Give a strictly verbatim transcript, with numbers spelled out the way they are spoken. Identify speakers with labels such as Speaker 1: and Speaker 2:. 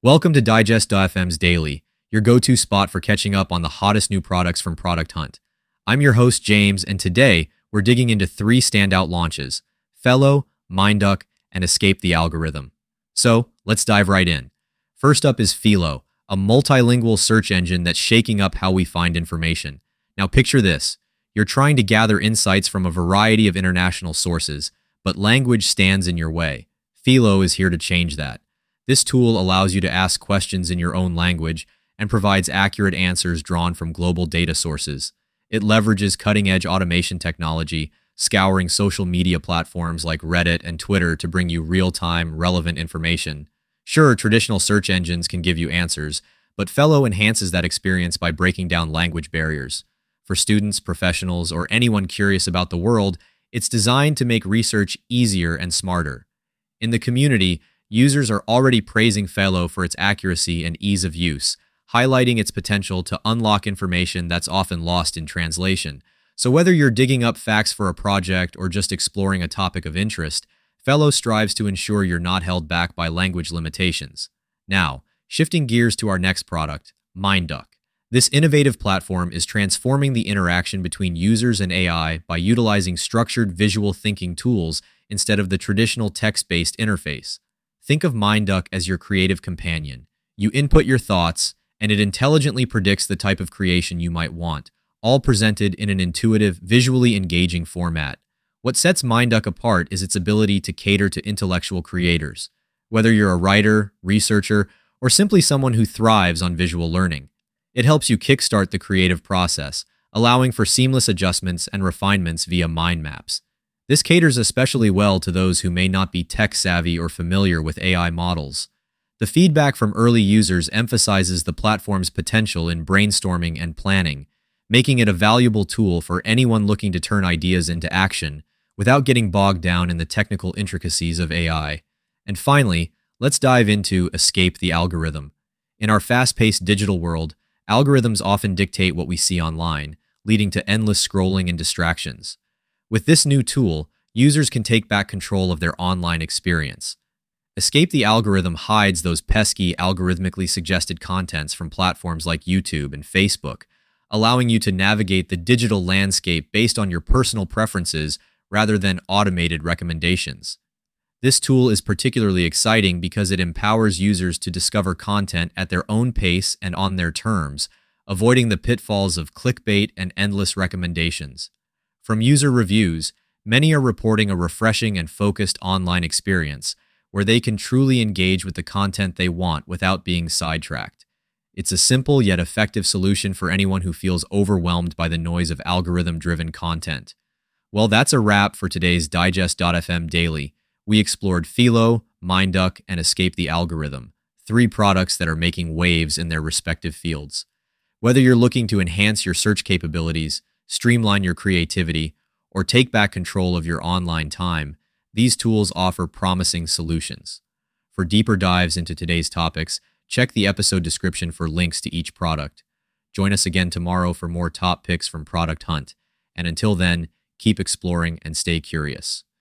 Speaker 1: Welcome to Digest dot f m's Daily, your go-to spot for catching up on the hottest new products from Product Hunt. I'm your host, James, and today we're digging into three standout launches: Fellow, Minduck, and Escape the Algorithm. So, let's dive right in. First up is Philo, a multilingual search engine that's shaking up how we find information. Now picture this. You're trying to gather insights from a variety of international sources, but language stands in your way. Philo is here to change that. This tool allows you to ask questions in your own language and provides accurate answers drawn from global data sources. It leverages cutting-edge automation technology, scouring social media platforms like Reddit and Twitter to bring you real-time, relevant information. Sure, traditional search engines can give you answers, but Fellow enhances that experience by breaking down language barriers. For students, professionals, or anyone curious about the world, it's designed to make research easier and smarter. In the community, users are already praising Fellow for its accuracy and ease of use, highlighting its potential to unlock information that's often lost in translation. So whether you're digging up facts for a project or just exploring a topic of interest, Fellow strives to ensure you're not held back by language limitations. Now, shifting gears to our next product, Minduck. This innovative platform is transforming the interaction between users and A I by utilizing structured visual thinking tools instead of the traditional text-based interface. Think of Minduck as your creative companion. You input your thoughts, and it intelligently predicts the type of creation you might want, all presented in an intuitive, visually engaging format. What sets Minduck apart is its ability to cater to intellectual creators. Whether you're a writer, researcher, or simply someone who thrives on visual learning, it helps you kickstart the creative process, allowing for seamless adjustments and refinements via mind maps. This caters especially well to those who may not be tech-savvy or familiar with A I models. The feedback from early users emphasizes the platform's potential in brainstorming and planning, making it a valuable tool for anyone looking to turn ideas into action without getting bogged down in the technical intricacies of A I. And finally, let's dive into Escape the Algorithm. In our fast-paced digital world, algorithms often dictate what we see online, leading to endless scrolling and distractions. With this new tool, users can take back control of their online experience. Escape the Algorithm hides those pesky, algorithmically suggested contents from platforms like YouTube and Facebook, allowing you to navigate the digital landscape based on your personal preferences rather than automated recommendations. This tool is particularly exciting because it empowers users to discover content at their own pace and on their terms, avoiding the pitfalls of clickbait and endless recommendations. From user reviews, many are reporting a refreshing and focused online experience where they can truly engage with the content they want without being sidetracked. It's a simple yet effective solution for anyone who feels overwhelmed by the noise of algorithm-driven content. Well, that's a wrap for today's Digest dot f m Daily. We explored Philo, Minduck, and Escape the Algorithm, three products that are making waves in their respective fields. Whether you're looking to enhance your search capabilities, streamline your creativity, or take back control of your online time, these tools offer promising solutions. For deeper dives into today's topics, check the episode description for links to each product. Join us again tomorrow for more top picks from Product Hunt. And until then, keep exploring and stay curious.